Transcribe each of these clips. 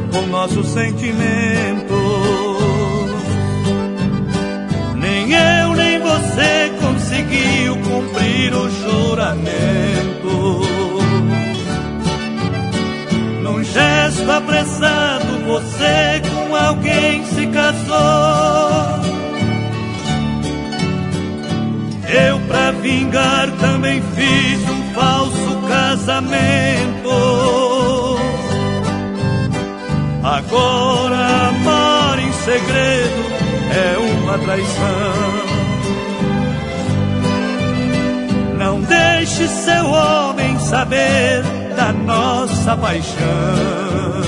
com nossos sentimentos. Nem eu nem você conseguiu cumprir o juramento. Num gesto apressado você com alguém se casou. Eu, pra vingar, também fiz um falso casamento. Agora amar em segredo é uma traição. Não deixe seu homem saber da nossa paixão.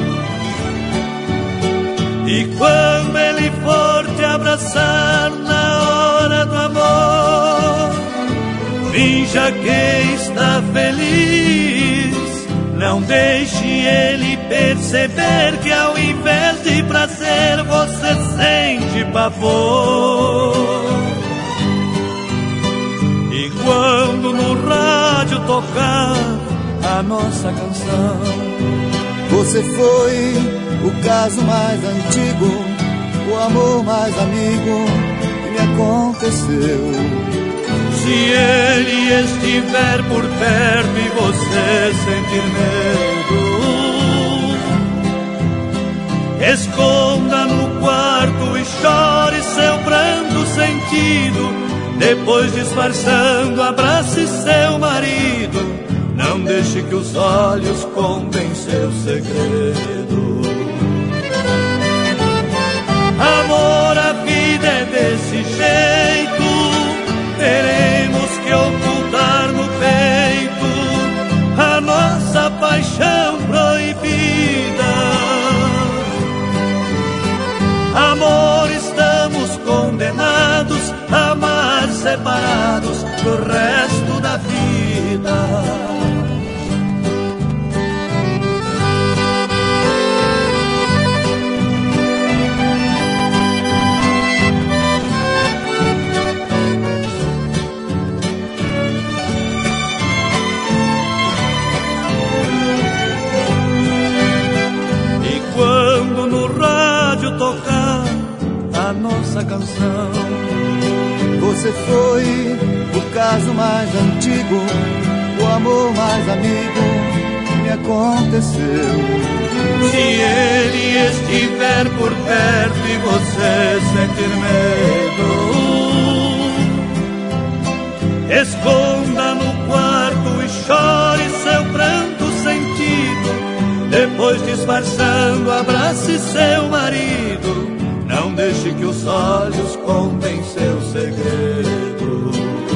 E quando ele for te abraçar na hora do amor, finja que está feliz. Não deixe ele perceber que ao invés de prazer você sente pavor. E quando no rádio tocar a nossa canção, você foi o caso mais antigo, o amor mais amigo que me aconteceu. Se ele estiver por perto e você sentir medo, esconda no quarto e chore seu pranto sentido. Depois, disfarçando, abrace seu marido. Não deixe que os olhos contem seu segredo. Amor, a vida é desse jeito. Teremos que ocultar no peito a nossa paixão proibida. Amor, estamos condenados a amar separados pro resto da vida. Tocar a nossa canção, você foi o caso mais antigo, o amor mais amigo que me aconteceu. Se ele estiver por perto e você sentir medo, esconda no quarto e chore seu pranto sentido. Depois, disfarçando, abrace seu marido. Não deixe que os olhos contem seu segredo.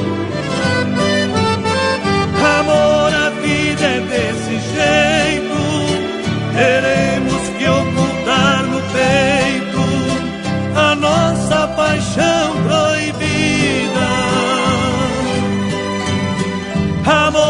Amor, a vida é desse jeito. Teremos que ocultar no peito a nossa paixão proibida. Amor,